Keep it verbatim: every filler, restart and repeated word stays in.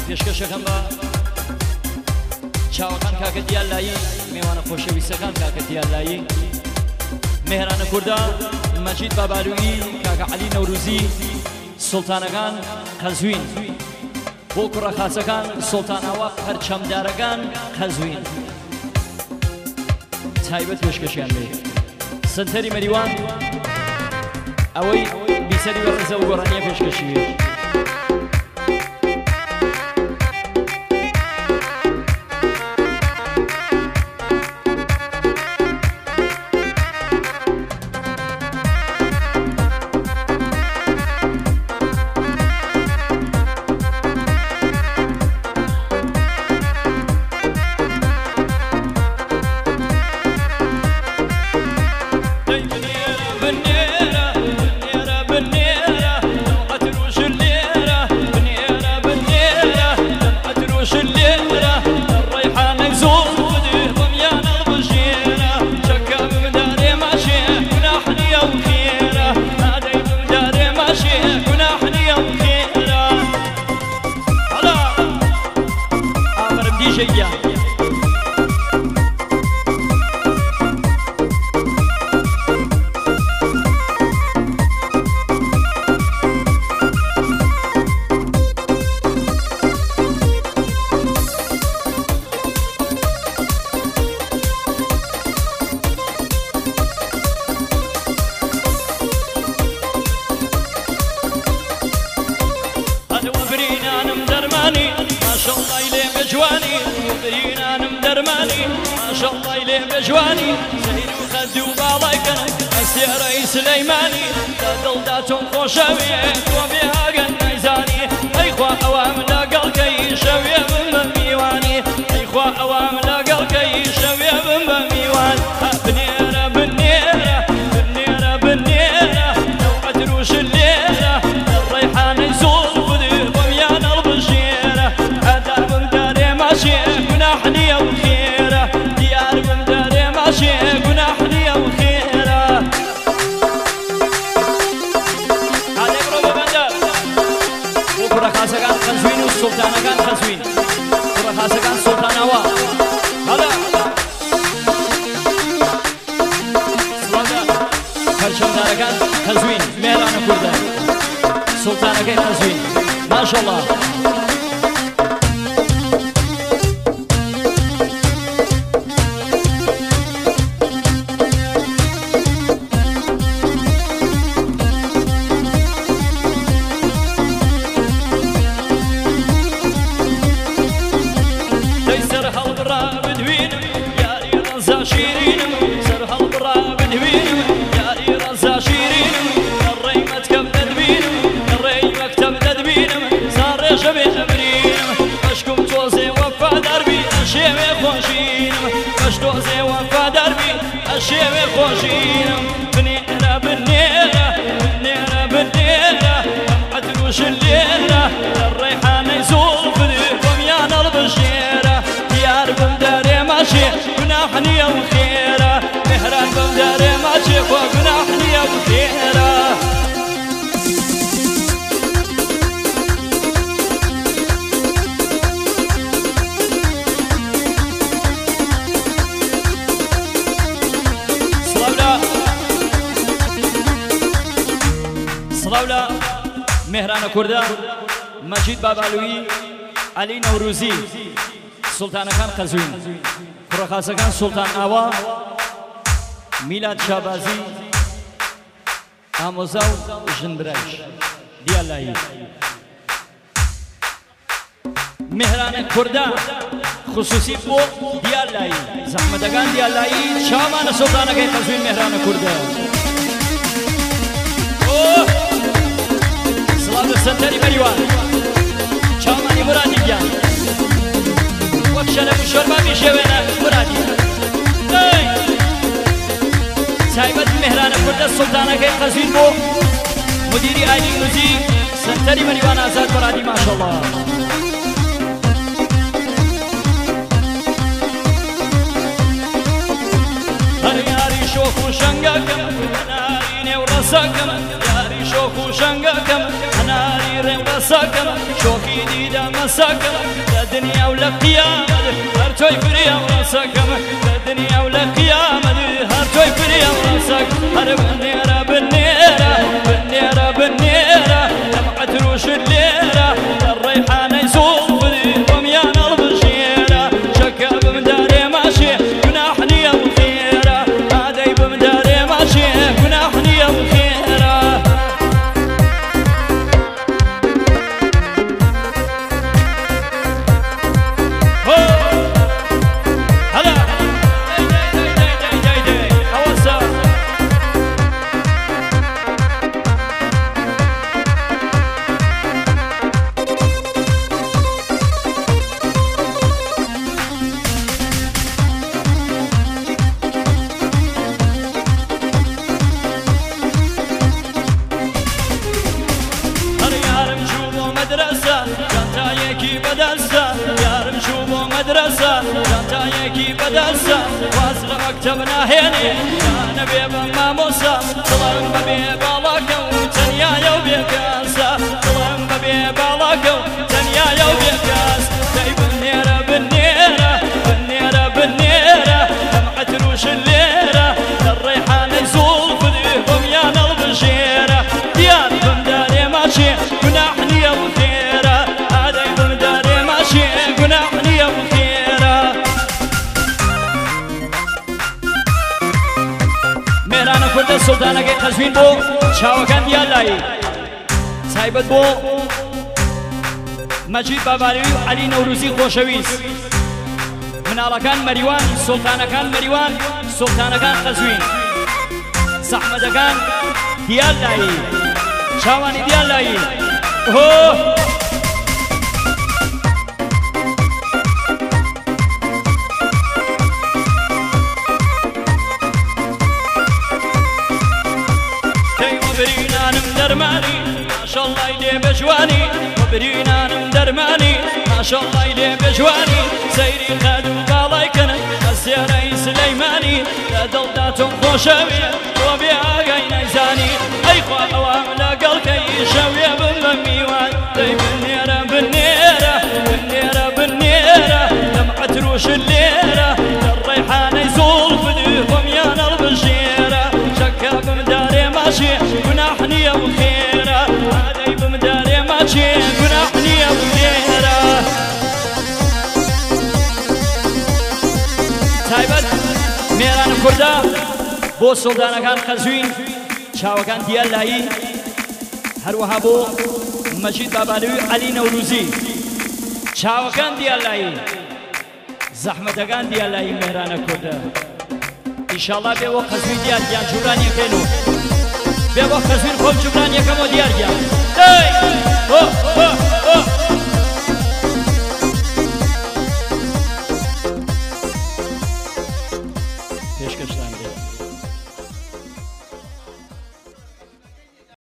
پێشکەشەکەم بە چاوەکان کاکە دیالایی میوانە خۆشەویستەکان کاکە دیالایی مهرانە کووردا مەجید بابالویی کاکە عەلی نەوروزی سوڵتانەکان قەزوین بۆ کوڕە خاچەکان سوڵتاناوە پەرچەمدارەکان قەزوین تایبەت پێشکەشیان بێ سنتەری مەریوان ئەوەی بیسەری بەڕێزە و گۆڕانیە پێشکەشی بێ جواني سهيل وخدي وباڵایکن ئەسێرەی سلەیمانی لە دڵداتۆم خۆشەوێت تۆ بێهاگەن نەیزانی ئەیخوا ئەوام لەگەڵکەی شەوێ بم بە میوانی ئەیخوا ئەوام لەگەڵکەی شەوێ بم بە میوان بنێرە بنێرە بنێرە بنێرە لەو عەتر و شلێرە ڕەیحانەی زۆڵ بدێ بۆمیان هەڵبژێرە هەدا بم دارێ ماشێ گوناح نییە و خێرە دیار بم گناح نییە و خێرە هادێک ڕۆ بەبەندە بۆ کوڕە خاچەکان قەزوین و سوڵتانەکان قەزوین کوڕە خاچەکان سوڵتاناوە هەڵە سڵاودا پەرچەمدارەکان قەزوین مێرانە کووردە سوڵتانەکەی قەزوین ماشەڵڵا شێوێ خۆشینم بنێرە بنێرە بنێرە بنێرە ئەم عەتر و شلێرە لە ڕەیحانەی زۆڵ بدێ بۆمیان هەڵبژێرە دیار بم دەرێ ماشێ گوناح نییە و خێرە مهران بم دەرێ ماشێ خۆ گوناح نییە و خێرە سڵاولا مهرانە کووردا مەجید بابالویی عەلی نەوروزی سوڵتانەکان قەزوین کوڕە خاچەکان سوڵتان ئاوا میلاد شابازی ئامۆزا و ژنبرایش دیالایی مهرانە کووردا خصوصی بۆ دیالایی زەحمەتەکان دیالایی چاوانە سوڵتانەکەی قەزوین مهرانە کووردا سڵاو لە سەنتەری مەریوان چاومانی مرادی گیان وەک شەرەف و شۆربا میشێوێنە مرادی تایبەت مهرانە کووردە سوڵتانەکەی قەزوین بۆ مدیری ئایلی نووزی سەنتەری مەریوان ئازاد مرادی ماشەڵڵا هەر یاری شۆخ و شەنگەکەم هەناری نێو ڕەسەکەم یاری شۆخ و شەنگەکەم هەناری ڕێو ڕەسەکەم شۆخی توحيدي دا مساكم لدنيا ولا قيامة هرتوي فريا ورساكم لدنيا ولا قيامة هرتوي فريا ورساكم هر بالنيرة بالنيرة بالنيرة بالنيرة دمعة روش الليرة الريحانة يسوق في وميان البشيرة شكا بمداري ماشي جناحني يا بخيرة هذا بمداري ماشي جناحني يا بخيرة بدرسة واصل مكتبنا هيني أنا بيبا ماموسة طلعن ببيبا لاكو تنيا يو بيكاسة طلعن ببيبا لاكو تنيا يو بيكاس داي بالنيرة بالنيرة بالنيرة بالنيرة دمعة روش الليرة الريحانة يزول في ذيهم يا البشيرة ديار بمداري ماشي جناحني يا بخيرة هذا بمداري ماشي جناحني يا بخيرة مهرانە کوردە سوڵتانەکەی قەزوین بۆ چاوەکان دیالایی تایبەت بۆ مەجید باباریوی و عەلی نەوروزی خۆشەویست مناڵەکان مەریوان سوڵتانەکان مەریوان سوڵتانەکان قەزوین زەحمەتەکان دیالایی چاوانی دیالایی هۆ درماني ما شاء الله يلي بجواني وبرينانم درماني ما شاء الله يلي بجواني سيري خادو بالايكن السيري سليماني لا دلداتهم خوشوي وبيها غين زاني اي خوا اوام لقلكي شوي بالميوان داي بالنيرة بالنيرة بالنيرة بالنيرة دمعة روش الليرة الريحانة يزول فديهم يا البشيرة شكا بمداري ماشي جناحني يا بخيرة هذا بمداري ماشي جناحني يا بخيرة تايبت ميران كردا بو سلطانەکان قەزوین چاوەکان دیالایی هەروەها بۆ مەجید باباریوی و عەلی نەوروزی چاوەکان دیالایی زەحمەتەکان دیالایی مێرانە کوردە ئینشاڵڵا بێەوە قەزوین دیار گیان جوورانیەکەن و بێەوە قەزوین خۆم جوورانیەکەمەوە دیار گیان